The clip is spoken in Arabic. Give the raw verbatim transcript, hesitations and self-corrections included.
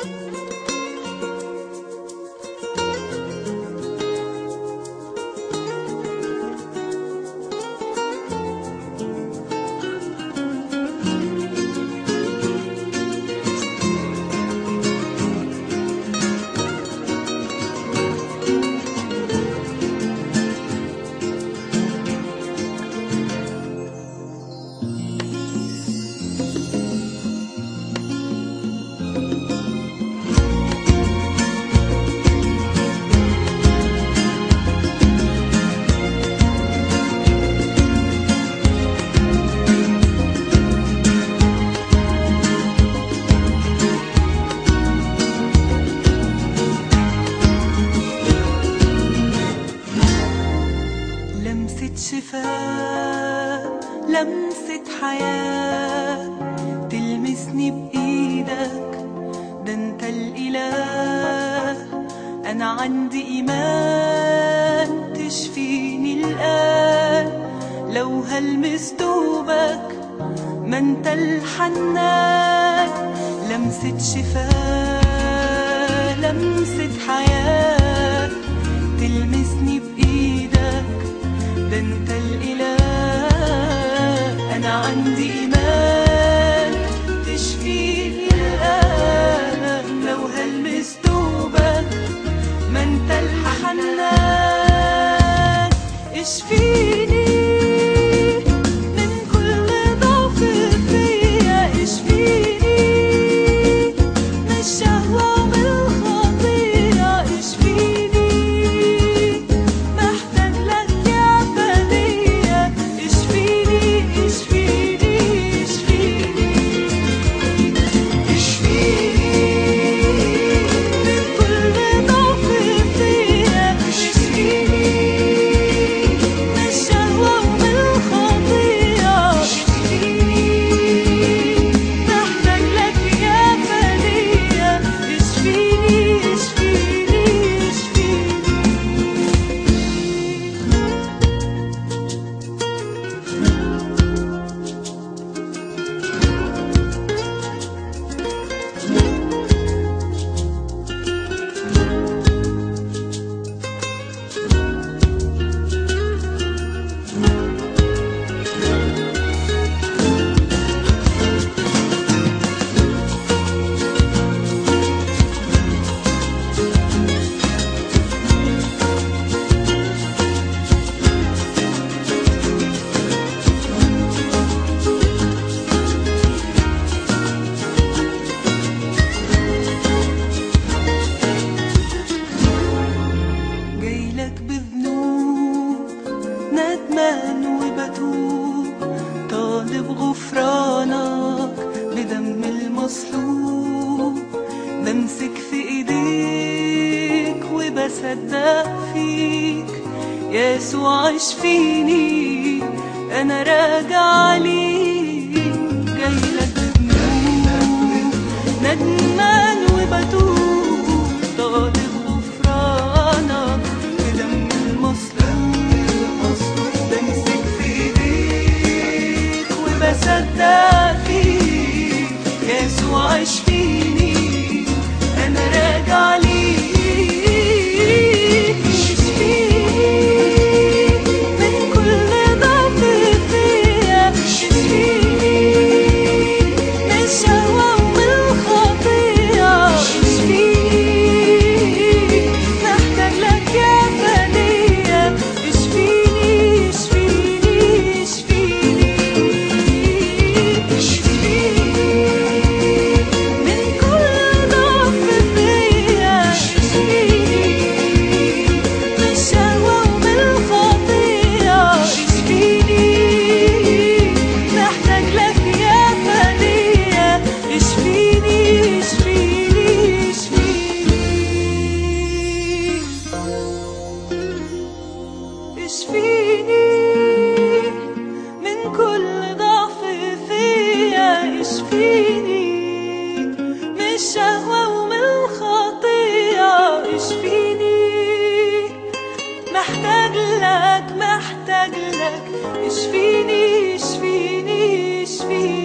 شفاء، لمسة حياة تلمسني بإيدك، ده انت الإله. أنا عندي إيمان تشفيني الآن، لو هلمس دوبك ما انت الحنان. لمسة شفاء، لمسة حياة تلمسني بإيدك، ده انت الإله. أنا عندي إيمان تشفيني الآن، لو هلمس دوبك ما انت الحنان. اشفيني من كل ضعف فيا، اشفيني من الشهوة ومن الخطيئة، اشفيني محتاج لك يا فدية. اشفيني اشفيني اشفيني اشفيني من كل ضعف فيا، اشفيني من الشهوة ومن الخطيئة، اشفيني محتاج لك يا فدية. اشفيني اشفيني اشفيني جايلك بذنوب، ندمان وبتوب، طالب غفرانك بدم المصلوب. بمسك في ايديك وبصدق فيك، يسوع اشفيني انا راجع ليك. جايلك بذنوب، ندمان وبتوب، طالب غفرانك بدم المصلوب. بمسك في ايديك وبصدق فيك، يسوع اشفيني انا راجع ليك. اشفيني من كل ضعف فيا، اشفيني من الشهوة ومن الخطيئة، اشفيني محتاج لك يا فدية. اشفيني اشفيني اشفيني اشفيني من كل ضعف فيا، اشفيني من الشهوة ومن الخطيئة، اشفيني محتاج لك يا فدية. اشفيني اشفيني اشفيني اشفيني من كل ضعف فيا، اشفيني من الشهوة ومن الخطيئة، اشفيني محتاج لك محتاج لك. اشفيني اشفيني اشفيني